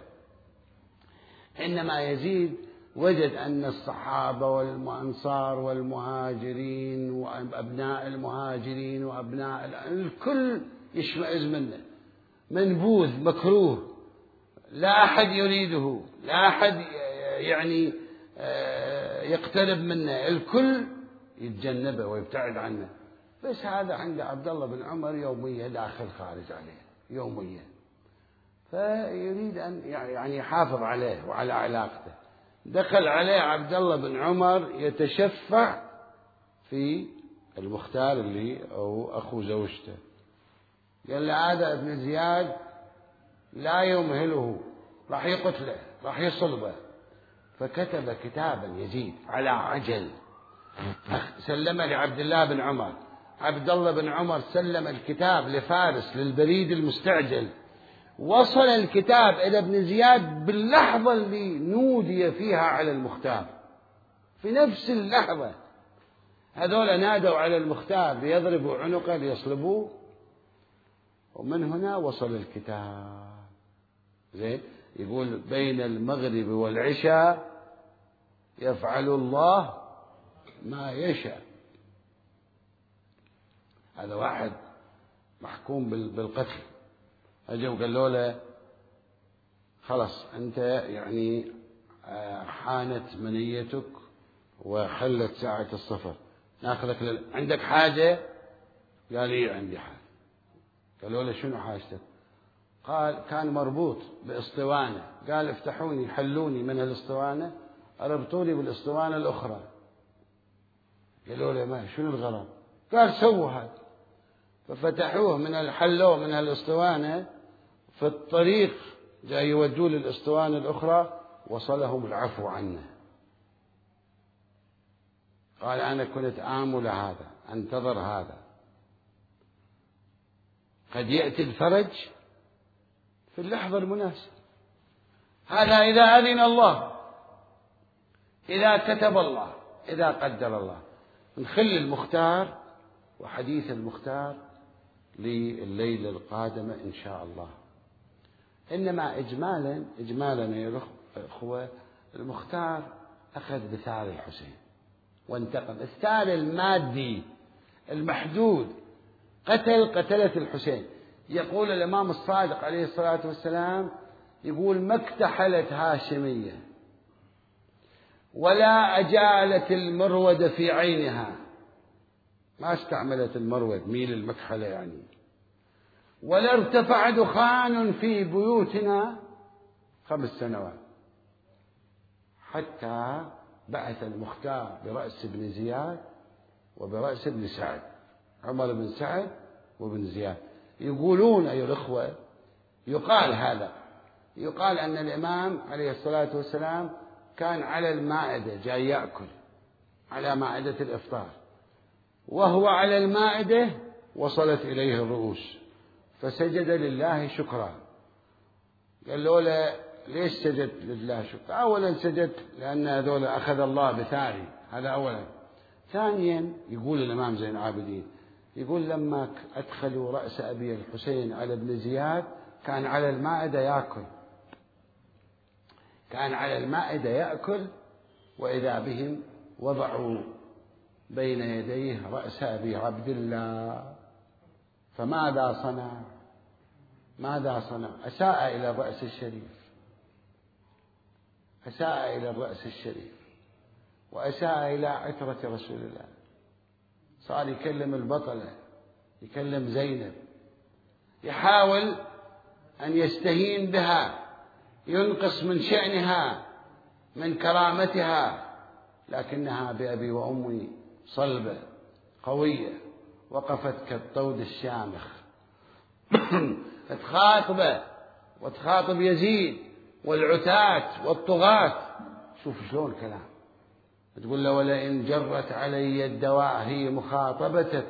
إنما يزيد وجد أن الصحابة والأنصار والمهاجرين وأبناء المهاجرين وأبناء الكل يشمئز منه، منبوذ مكروه، لا أحد يريده، لا أحد يعني يقترب منه، الكل يتجنبه ويبتعد عنه. بس هذا عند عبد الله بن عمر يوميا داخل خارج عليه يوميا، فيريد أن يعني يحافظ عليه وعلى علاقته. دخل عليه عبد الله بن عمر يتشفع في المختار اللي أو أخو زوجته. قال له هذا ابن زياد لا يمهله، راح يقتله راح يصلبه. فكتب كتابا يزيد على عجل سلمه لعبد الله بن عمر. عبد الله بن عمر سلم الكتاب لفارس للبريد المستعجل. وصل الكتاب إلى ابن زياد باللحظة اللي نودي فيها على المختار، في نفس اللحظة هذول نادوا على المختار ليضربوا عنقه ليصلبوه، ومن هنا وصل الكتاب. زين يقول بين المغرب والعشاء يفعل الله ما يشاء. هذا واحد محكوم بالقتل، أجوا قالوا له خلاص أنت يعني حانت منيتك وحلت ساعة الصفر، ناخذك لل... عندك حاجة؟ قال لي عندي حاجة. قالوا له شنو حاجتك؟ قال كان مربوط باسطوانة، قال افتحوني حلوني من الاسطوانة اربطوني بالاسطوانة الأخرى. قالوا له ما شنو الغرض؟ قال سووا هذا. ففتحوه من الحلوه من الاسطوانة، في الطريق جاي يودوه للاسطوانة الأخرى وصلهم العفو عنه. قال أنا كنت آمل هذا أنتظر هذا، قد يأتي الفرج في اللحظة المناسبة. هذا إذا أذن الله، إذا كتب الله، إذا قدر الله. نخل المختار وحديث المختار لليلة القادمة إن شاء الله. إنما إجمالا إجمالا يا أخوة، المختار أخذ بثار الحسين وانتقم. الثار المادي المحدود، قتل قتلة الحسين. يقول الإمام الصادق عليه الصلاة والسلام، يقول ما اكتحلت هاشمية ولا أجالت المرود في عينها، ما استعملت المرود ميل المكحلة يعني، ولا ارتفع دخان في بيوتنا خمس سنوات، حتى بعث المختار برأس بن زياد وبرأس بن سعد، عمر بن سعد وابن زياد. يقولون أيها الأخوة، يقال هذا، يقال أن الإمام عليه الصلاة والسلام كان على المائدة جاي يأكل على مائدة الإفطار، وهو على المائدة وصلت إليه الرؤوس فسجد لله شكرا. قال له ليش سجد لله شكرا؟ أولا سجد لأن هذول أخذ الله بثاري، هذا أولا. ثانيا يقول الإمام زين العابدين، يقول لما أدخلوا رأس أبي الحسين على ابن زياد كان على المائدة يأكل، كان على المائدة يأكل، وإذا بهم وضعوا بين يديه رأس أبي عبد الله، فماذا صنع؟ ماذا صنع؟ أساء إلى الرأس الشريف، أساء إلى الرأس الشريف، وأساء إلى عترة رسول الله. صار يكلم البطلة، يكلم زينب، يحاول أن يستهين بها، ينقص من شأنها من كرامتها، لكنها بأبي وأمي صلبة قوية، وقفت كالطود الشامخ تخاطبه وتخاطب يزيد والعتاة والطغاة. شوف شلون كلام، تقول له ولئن جرت علي الدواهي مخاطبتك.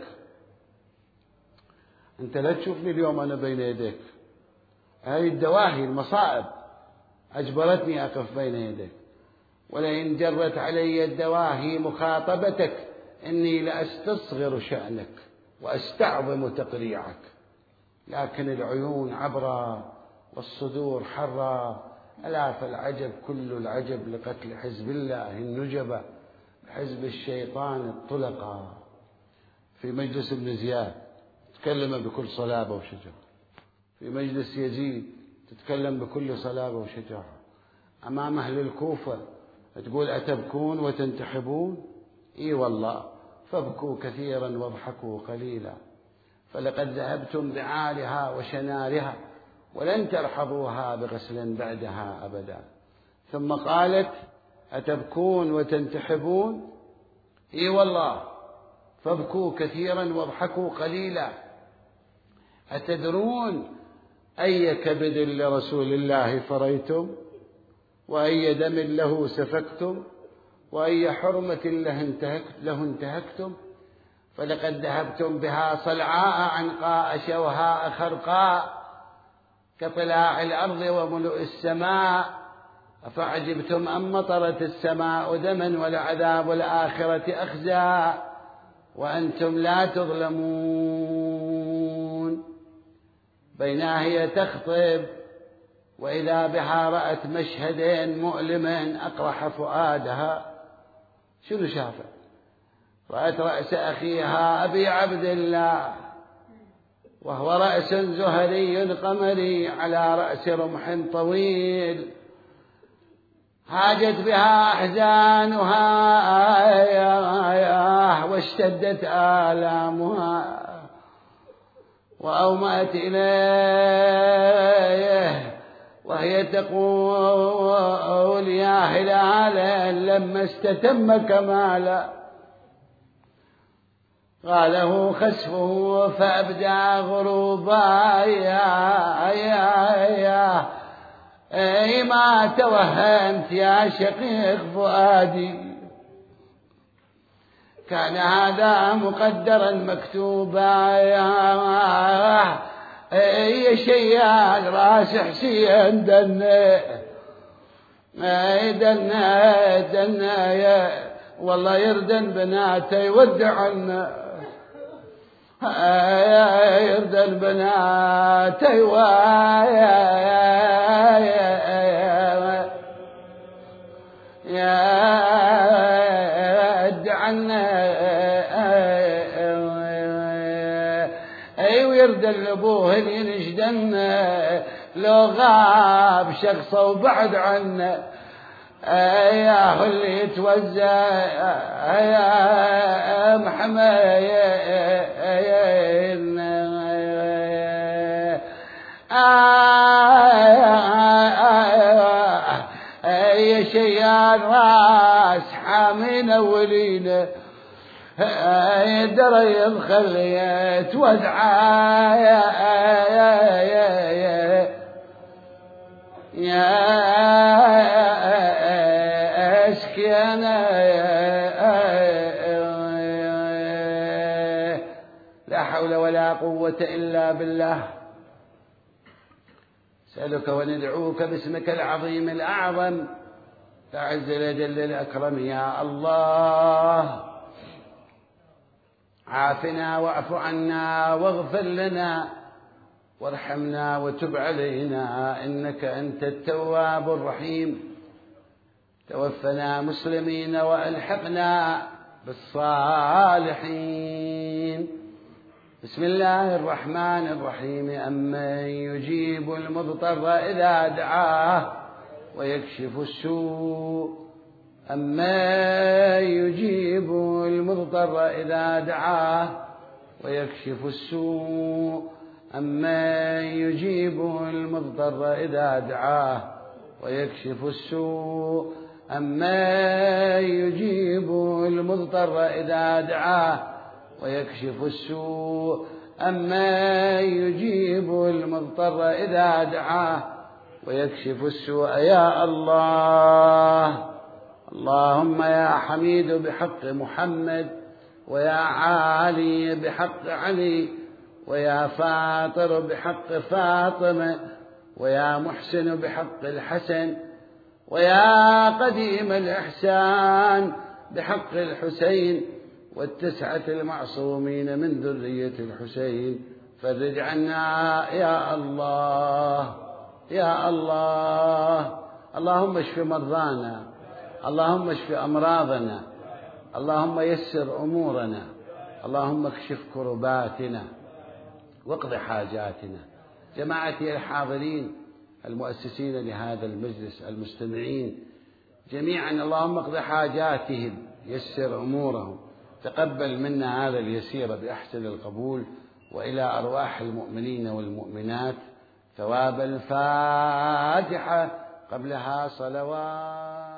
أنت لا تشوفني اليوم أنا بين يديك، هذه الدواهي المصائب أجبرتني أقف بين يديك. ولئن جرت علي الدواهي مخاطبتك إني لأستصغر شأنك وأستعظم تقريعك، لكن العيون عبرة والصدور حرة. ألا فالعجب كل العجب لقتل حزب الله النجبة حزب الشيطان الطلقة. في مجلس ابن زياد تتكلم بكل صلابة وشجاعة، في مجلس يزيد تتكلم بكل صلابة وشجاعة، أمام أهل الكوفة تقول أتبكون وتنتحبون؟ إي والله، فابكوا كثيرا واضحكوا قليلا، فلقد ذهبتم بعالها وشنارها ولن ترحضوها بغسل بعدها أبدا. ثم قالت أتبكون وتنتحبون؟ إي والله، فابكوا كثيرا واضحكوا قليلا. أتدرون أي كبد لرسول الله فريتم، وأي دم له سفكتم، وأي حرمة له انتهكتم؟ فلقد ذهبتم بها صلعاء عنقاء شوهاء خرقاء كطلاع الأرض وملؤ السماء، أفعجبتم أن مطرت السماء دما ولعذاب الآخرة أخزى وأنتم لا تظلمون. بينها هي تخطب وإذا بها رأت مشهد مؤلم أقرح فؤادها. شنو شافت؟ رأت رأس أخيها أبي عبد الله، وهو رأس زهري قمري على رأس رمح طويل، هاجت بها أحزانها واشتدت آلامها، وأومأت إليه وهي تقول يا هلالا لما استتم كمالا. قاله خسفه فأبدى غروبا يا يا يا أي ما توهمت يا شقيق فؤادي، كان هذا مقدرا مكتوبا يا أي شيال راس حسين دنا دنا دنا يا والله يردن بناته يودعنا، يردن بناته يودعنا، أي ويردن لأبوه ينشدن لو غاب شخصه وبعد عنا، يا اللي يتوزع يا محمد يا شيال راس حامين ولينا درى يدخل يتوزع أشكي أنا لا حول ولا قوة إلا بالله. نسألك وندعوك باسمك العظيم الأعظم الأعز الأجل الأكرم يا الله. عافنا واعف عنا واغفر لنا وارحمنا وتب علينا إنك أنت التواب الرحيم. توفنا مسلمين وألحقنا بالصالحين. بسم الله الرحمن الرحيم. أمن يجيب المضطر إذا دعاه ويكشف السوء أمن يجيب المضطر إذا دعاه ويكشف السوء أمن يجيب المضطر إذا دعاه ويكشف السوء أمن يجيب المضطر إذا دعاه ويكشف السوء أمن يجيب المضطر إذا دعاه ويكشف السوء يا الله. اللهم يا حميد بحق محمد ويا عالي بحق علي ويا فاطر بحق فاطمة ويا محسن بحق الحسن ويا قديم الإحسان بحق الحسين والتسعة المعصومين من ذرية الحسين فرج عنا يا الله يا الله. اللهم اشف مرضانا اللهم اشف أمراضنا اللهم يسر أمورنا اللهم اكشف كرباتنا واقض حاجاتنا. جماعتي الحاضرين المؤسسين لهذا المجلس المستمعين جميعا اللهم اقض حاجاتهم يسر أمورهم تقبل منا هذا اليسير بأحسن القبول وإلى أرواح المؤمنين والمؤمنات ثواب الفاتحة قبلها صلوات.